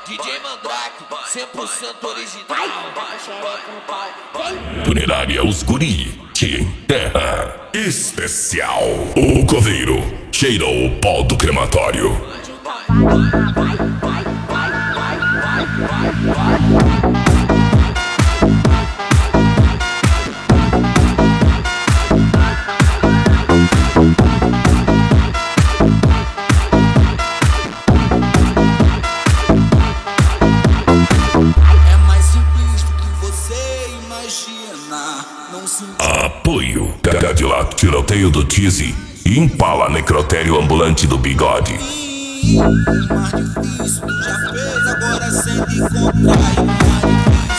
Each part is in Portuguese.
DJ Mandrake, 100% original. Funerária Os Guri te enterra. Especial. O coveiro cheira o pó do crematório. Apoio Cadillac, tiroteio do Tizzy, Impala, necrotério ambulante do Bigode. O mais difícil tu já fez, agora sente e contrai.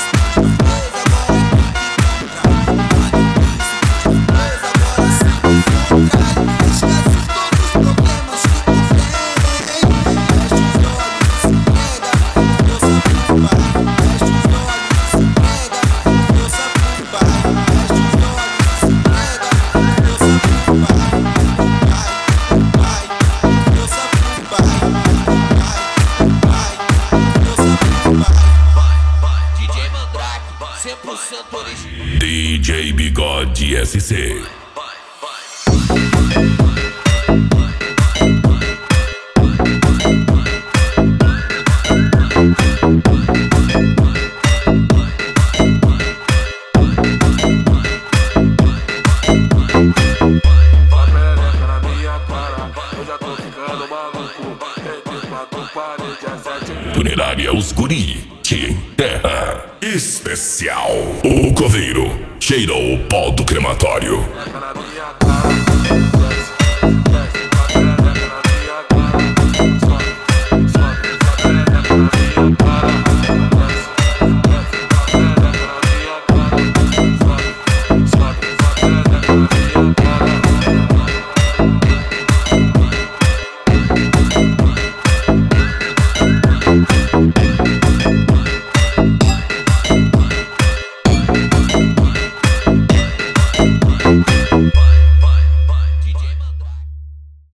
DJ Bigode SC. Funerária Os Guri te enterra. Especial. O coveiro cheira o pó do crematório.